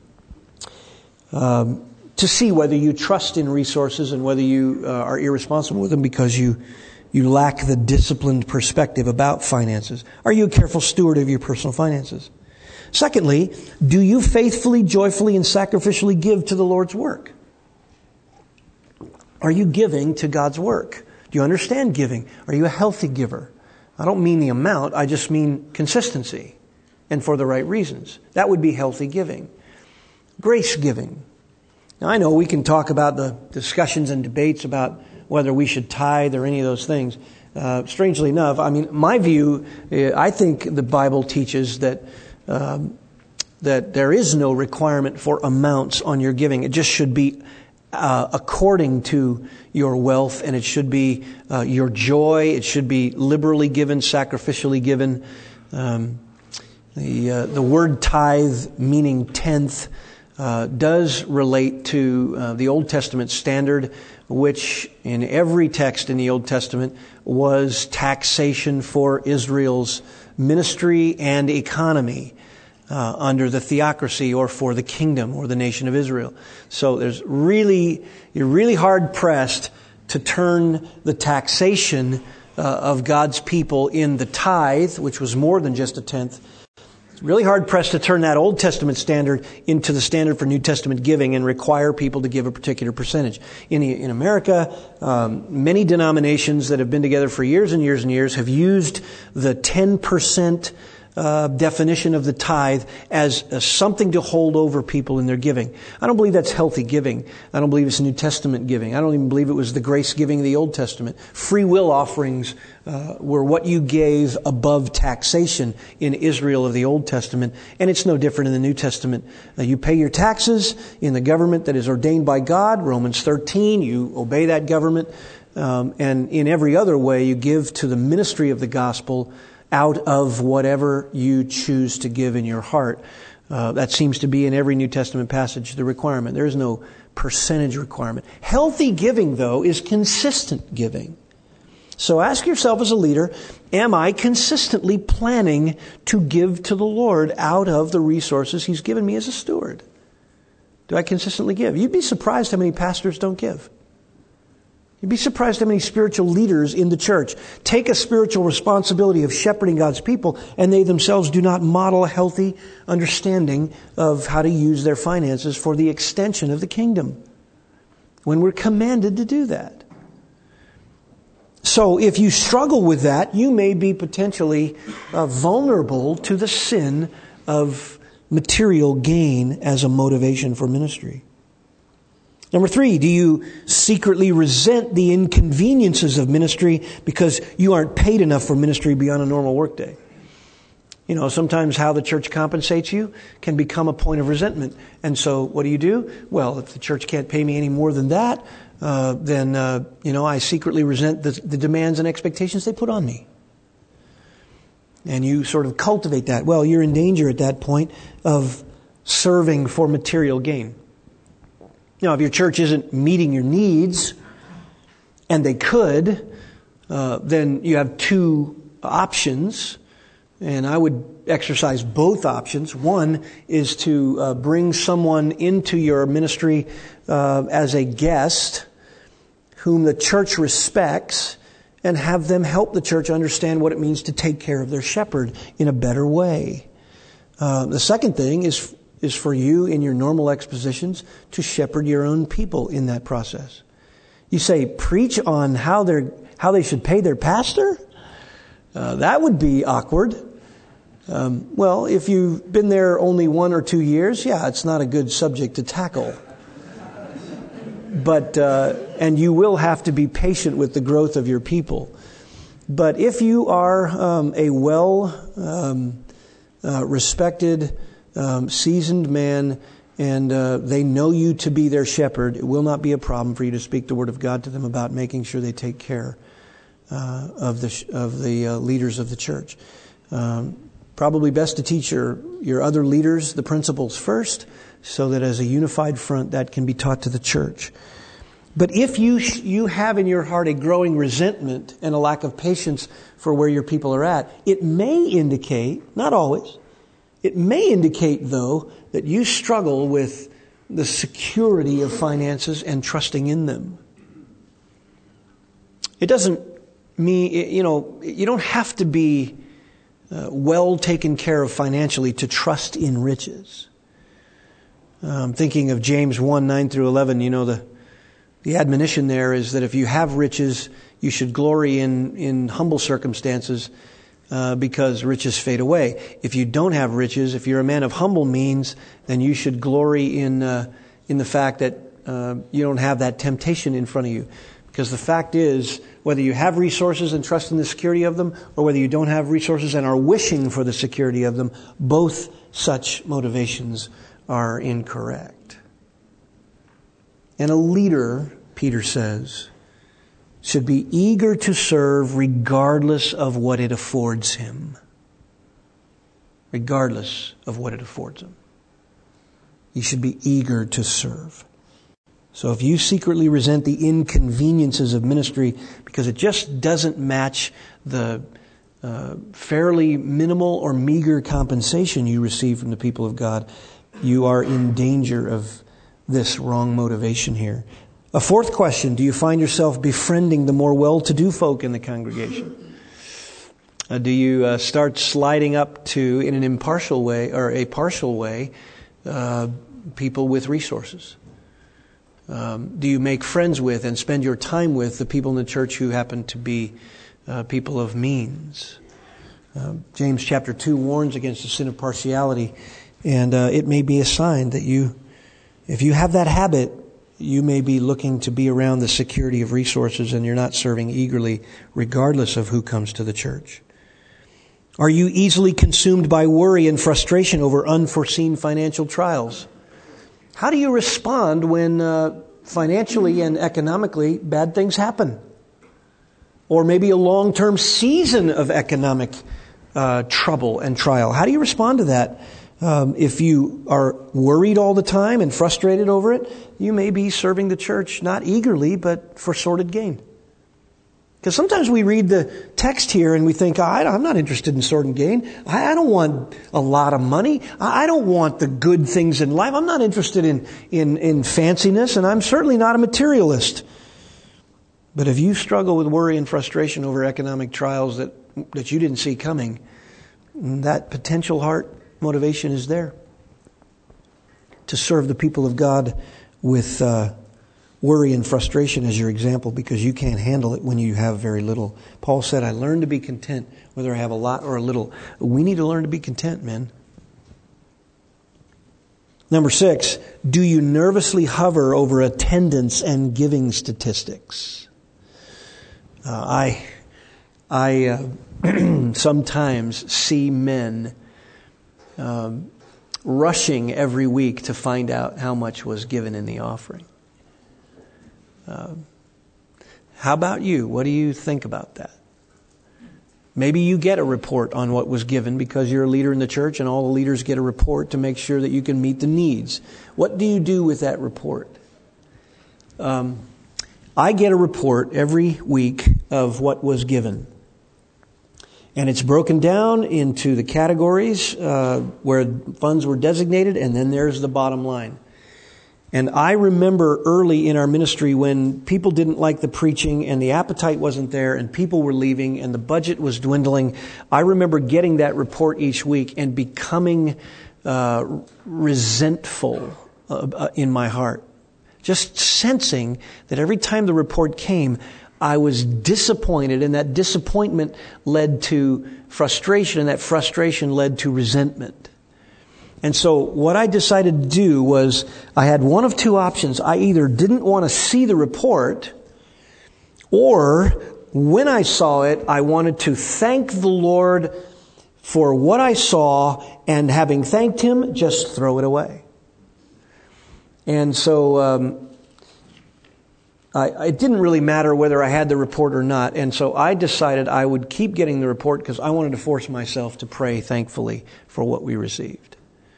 Um, to see whether you trust in resources and whether you uh, are irresponsible with them because you you lack the disciplined perspective about finances. Are you a careful steward of your personal finances? Secondly, do you faithfully, joyfully, and sacrificially give to the Lord's work? Are you giving to God's work? Do you understand giving? Are you a healthy giver? I don't mean the amount, I just mean consistency, and for the right reasons. That would be healthy giving. Grace giving. Now I know we can talk about the discussions and debates about whether we should tithe or any of those things. Uh, strangely enough, I mean, my view, I think the Bible teaches that um, that there is no requirement for amounts on your giving. It just should be uh, according to your wealth, and it should be uh, your joy. It should be liberally given, sacrificially given. Um, the uh, the word tithe, meaning tenth, uh, does relate to uh, the Old Testament standard, which in every text in the Old Testament was taxation for Israel's ministry and economy uh, under the theocracy or for the kingdom or the nation of Israel. So there's really, you're really hard pressed to turn the taxation uh, of God's people in the tithe, which was more than just a tenth. It's really hard pressed to turn that Old Testament standard into the standard for New Testament giving and require people to give a particular percentage. In in America, um, many denominations that have been together for years and years and years have used the ten percent uh, definition of the tithe as, as something to hold over people in their giving. I don't believe that's healthy giving. I don't believe it's New Testament giving. I don't even believe it was the grace giving of the Old Testament. Free will offerings uh, were what you gave above taxation in Israel of the Old Testament, and it's no different in the New Testament. Uh, you pay your taxes in the government that is ordained by God, Romans thirteen, you obey that government, um, and in every other way you give to the ministry of the gospel out of whatever you choose to give in your heart. Uh, that seems to be in every New Testament passage the requirement. There is no percentage requirement. Healthy giving, though, is consistent giving. So ask yourself as a leader, am I consistently planning to give to the Lord out of the resources He's given me as a steward? Do I consistently give? You'd be surprised how many pastors don't give. You'd be surprised how many spiritual leaders in the church take a spiritual responsibility of shepherding God's people, and they themselves do not model a healthy understanding of how to use their finances for the extension of the kingdom, when we're commanded to do that. So if you struggle with that, you may be potentially uh, vulnerable to the sin of material gain as a motivation for ministry. Number three, do you secretly resent the inconveniences of ministry because you aren't paid enough for ministry beyond a normal workday? You know, sometimes how the church compensates you can become a point of resentment. And so what do you do? Well, if the church can't pay me any more than that, uh, then, uh, you know, I secretly resent the, the demands and expectations they put on me. And you sort of cultivate that. Well, you're in danger at that point of serving for material gain. Now, if your church isn't meeting your needs, and they could, uh, then you have two options, and I would exercise both options. One is to uh, bring someone into your ministry uh, as a guest whom the church respects, and have them help the church understand what it means to take care of their shepherd in a better way. Uh, the second thing is is for you in your normal expositions to shepherd your own people in that process. You say, preach on how they're how they should pay their pastor? Uh, that would be awkward. Um, well, if you've been there only one or two years, yeah, it's not a good subject to tackle. But uh, and you will have to be patient with the growth of your people. But if you are um, a well um, uh, respected Um, seasoned man, and uh, they know you to be their shepherd, it will not be a problem for you to speak the word of God to them about making sure they take care uh, of the of the uh, leaders of the church. Um, probably best to teach your your other leaders the principles first, so that as a unified front that can be taught to the church. But if you you have in your heart a growing resentment and a lack of patience for where your people are at, it may indicate, not always, it may indicate, though, that you struggle with the security of finances and trusting in them. It doesn't mean, you know, you don't have to be uh, well taken care of financially to trust in riches. I'm thinking of James one, nine through eleven. You know, the the admonition there is that if you have riches, you should glory in, in humble circumstances, Uh, because riches fade away. If you don't have riches, if you're a man of humble means, then you should glory in uh, in the fact that uh, you don't have that temptation in front of you. Because the fact is, whether you have resources and trust in the security of them, or whether you don't have resources and are wishing for the security of them, both such motivations are incorrect. And a leader, Peter says, should be eager to serve regardless of what it affords him. Regardless of what it affords him. He should be eager to serve. So if you secretly resent the inconveniences of ministry because it just doesn't match the uh, fairly minimal or meager compensation you receive from the people of God, you are in danger of this wrong motivation here. A fourth question, do you find yourself befriending the more well-to-do folk in the congregation? Uh, do you uh, start sliding up to, in an impartial way or a partial way, uh, people with resources? Um, do you make friends with and spend your time with the people in the church who happen to be uh, people of means? Uh, James chapter two warns against the sin of partiality, and uh, it may be a sign that you, if you have that habit, you may be looking to be around the security of resources and you're not serving eagerly regardless of who comes to the church. Are you easily consumed by worry and frustration over unforeseen financial trials? How do you respond when uh, financially and economically bad things happen? Or maybe a long-term season of economic uh, trouble and trial. How do you respond to that? Um, if you are worried all the time and frustrated over it, you may be serving the church not eagerly, but for sordid gain. Because sometimes we read the text here and we think, I, I'm not interested in sordid gain. I, I don't want a lot of money. I, I don't want the good things in life. I'm not interested in, in, in fanciness, and I'm certainly not a materialist. But if you struggle with worry and frustration over economic trials that, that you didn't see coming, that potential heart motivation is there to serve the people of God with uh, worry and frustration as your example, because you can't handle it when you have very little. Paul said, I learned to be content whether I have a lot or a little. We need to learn to be content, men. Number six, do you nervously hover over attendance and giving statistics? Uh, I, I uh, sometimes see men Um, rushing every week to find out how much was given in the offering. Uh, how about you? What do you think about that? Maybe you get a report on what was given because you're a leader in the church and all the leaders get a report to make sure that you can meet the needs. What do you do with that report? Um, I get a report every week of what was given. And it's broken down into the categories uh, where funds were designated, and then there's the bottom line. And I remember early in our ministry when people didn't like the preaching and the appetite wasn't there and people were leaving and the budget was dwindling. I remember getting that report each week and becoming uh, resentful uh, in my heart. Just sensing that every time the report came, I was disappointed, and that disappointment led to frustration, and that frustration led to resentment. And so what I decided to do was I had one of two options. I either didn't want to see the report, or when I saw it, I wanted to thank the Lord for what I saw, and having thanked Him, just throw it away. And so um I, it didn't really matter whether I had the report or not. And so I decided I would keep getting the report because I wanted to force myself to pray thankfully for what we received.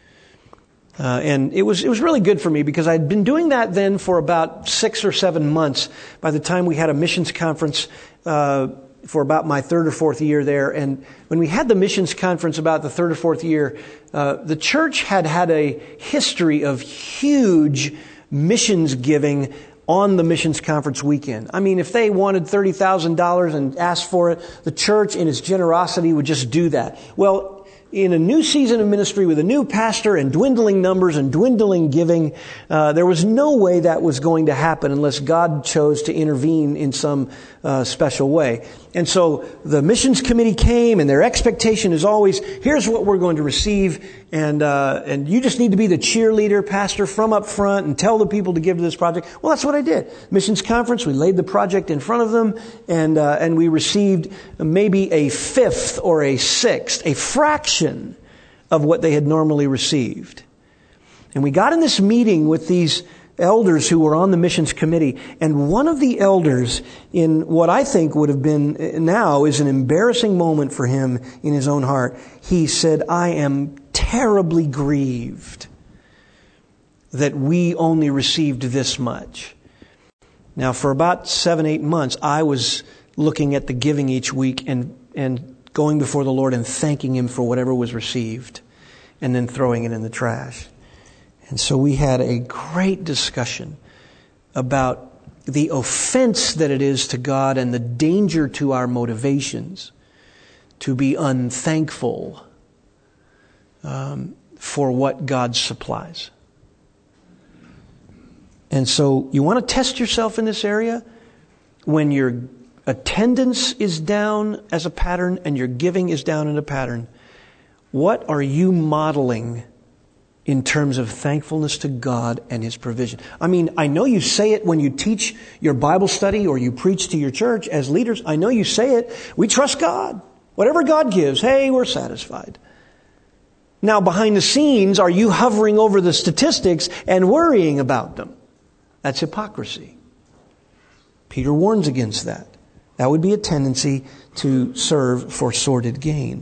Uh, and it was it was really good for me because I'd been doing that then for about six or seven months by the time we had a missions conference uh, for about my third or fourth year there. And when we had the missions conference about the third or fourth year, uh, the church had had a history of huge missions giving on the missions conference weekend. I mean, if they wanted thirty thousand dollars and asked for it, the church in its generosity would just do that. Well, in a new season of ministry with a new pastor and dwindling numbers and dwindling giving, uh, there was no way that was going to happen unless God chose to intervene in some uh, special way. And so the missions committee came, and their expectation is always, here's what we're going to receive. And uh, and you just need to be the cheerleader, pastor, from up front and tell the people to give to this project. Well, that's what I did. Missions conference, we laid the project in front of them, and uh, and we received maybe a fifth or a sixth, a fraction of what they had normally received. And we got in this meeting with these elders who were on the missions committee, and one of the elders, in what I think would have been now is an embarrassing moment for him in his own heart, he said, I am terribly grieved that we only received this much. Now, for about seven, eight months, I was looking at the giving each week and, and going before the Lord and thanking Him for whatever was received and then throwing it in the trash. And so we had a great discussion about the offense that it is to God and the danger to our motivations to be unthankful um, for what God supplies. And so you want to test yourself in this area when your attendance is down as a pattern and your giving is down in a pattern. What are you modeling in terms of thankfulness to God and His provision? I mean, I know you say it when you teach your Bible study or you preach to your church as leaders. I know you say it. We trust God. Whatever God gives, hey, we're satisfied. Now, behind the scenes, are you hovering over the statistics and worrying about them? That's hypocrisy. Peter warns against that. That would be a tendency to serve for sordid gain.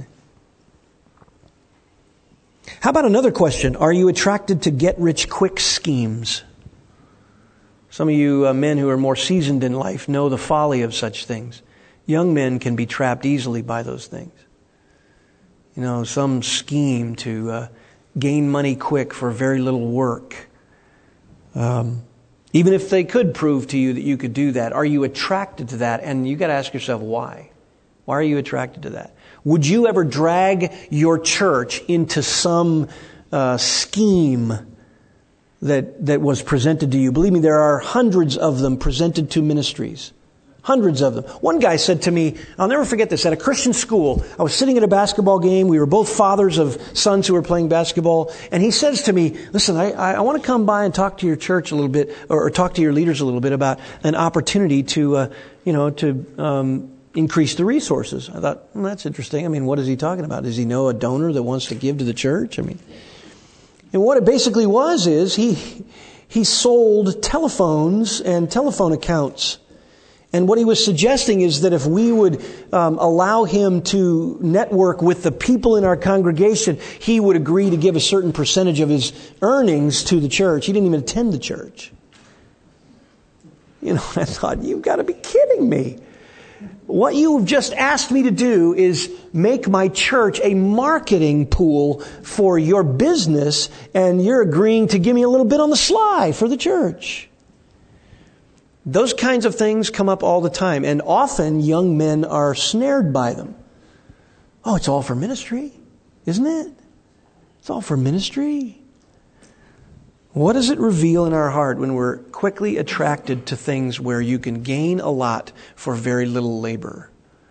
How about another question? Are you attracted to get-rich-quick schemes? Some of you uh, men who are more seasoned in life know the folly of such things. Young men can be trapped easily by those things. You know, some scheme to uh, gain money quick for very little work. Um, even if they could prove to you that you could do that, are you attracted to that? And you got to ask yourself, why? Why are you attracted to that? Would you ever drag your church into some uh, scheme that that was presented to you? Believe me, there are hundreds of them presented to ministries. Hundreds of them. One guy said to me, I'll never forget this, at a Christian school, I was sitting at a basketball game. We were both fathers of sons who were playing basketball. And he says to me, listen, I, I want to come by and talk to your church a little bit, or, or talk to your leaders a little bit about an opportunity to, uh, you know, to... Um, increase the resources. I thought, well, that's interesting. I mean, what is he talking about? Does he know a donor that wants to give to the church? I mean, and what it basically was is he he sold telephones and telephone accounts. And what he was suggesting is that if we would um, allow him to network with the people in our congregation, he would agree to give a certain percentage of his earnings to the church. He didn't even attend the church. You know, I thought, you've got to be kidding me. What you've just asked me to do is make my church a marketing pool for your business, and you're agreeing to give me a little bit on the sly for the church. Those kinds of things come up all the time, and often young men are snared by them. Oh, it's all for ministry, isn't it? It's all for ministry. What does it reveal in our heart when we're quickly attracted to things where you can gain a lot for very little labor?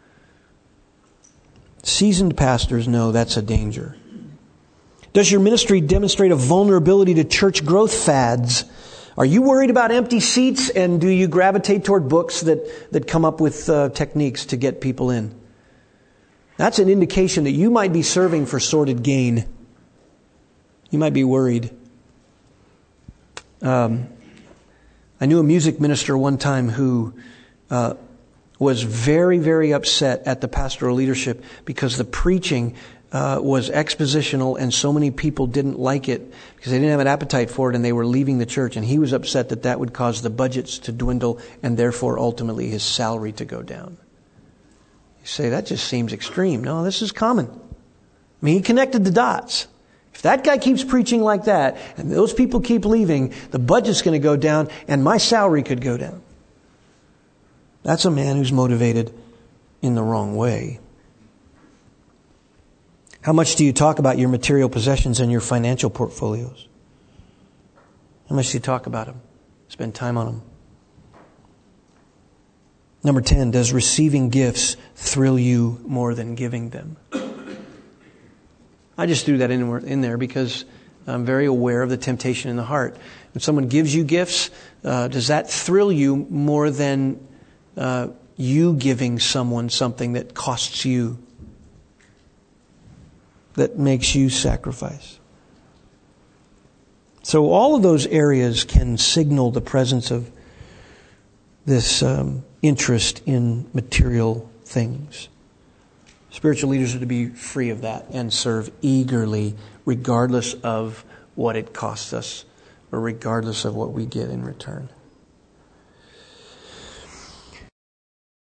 Seasoned pastors know that's a danger. Does your ministry demonstrate a vulnerability to church growth fads? Are you worried about empty seats, and do you gravitate toward books that, that come up with uh, techniques to get people in? That's an indication that you might be serving for sordid gain. You might be worried. Um, I knew a music minister one time who uh, was very, very upset at the pastoral leadership because the preaching uh, was expositional and so many people didn't like it because they didn't have an appetite for it and they were leaving the church. And he was upset that that would cause the budgets to dwindle and therefore ultimately his salary to go down. You say, that just seems extreme. No, this is common. I mean, he connected the dots. If that guy keeps preaching like that, and those people keep leaving, the budget's going to go down, and my salary could go down. That's a man who's motivated in the wrong way. How much do you talk about your material possessions and your financial portfolios? How much do you talk about them? Spend time on them? Number ten, does receiving gifts thrill you more than giving them? I just threw that in, in there because I'm very aware of the temptation in the heart. When someone gives you gifts, uh, does that thrill you more than uh, you giving someone something that costs you, that makes you sacrifice? So all of those areas can signal the presence of this um, interest in material things. Spiritual leaders are to be free of that and serve eagerly, regardless of what it costs us or regardless of what we get in return.